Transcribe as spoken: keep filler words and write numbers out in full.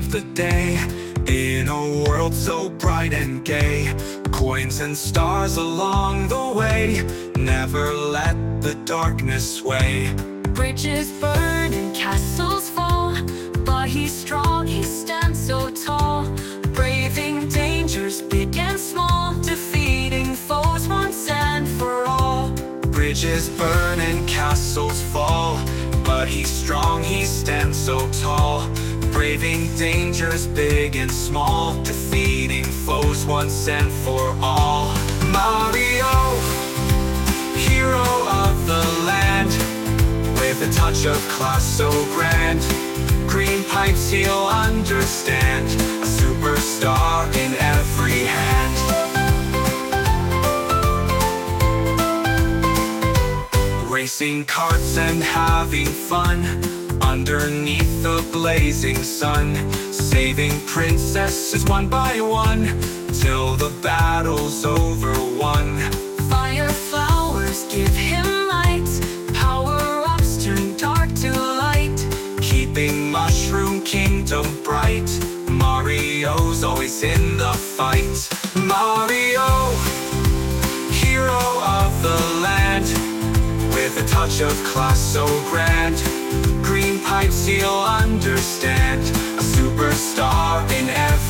of the day. In a world so bright and gay, coins and stars along the way, never let the darkness sway. Bridges burn and castles fall, but he's strong, he stands so tall, braving dangers big and small, defeating foes once and for all. Bridges burn and castles fall, but he's strong, he stands so tall, braving dangers big and small, defeating foes once and for all. Mario, hero of the land, with a touch of class so grand, green pipes he'll understand, a superstar in every hand. Racing karts and having fun underneath the blazing sun, saving princesses one by one, till the battle's over won. Fire flowers give him light, power-ups turn dark to light, keeping Mushroom Kingdom bright. Mario's always in the fight. Mario, hero of the land, with a touch of class so grand, green pipes he'll understand, a superstar in every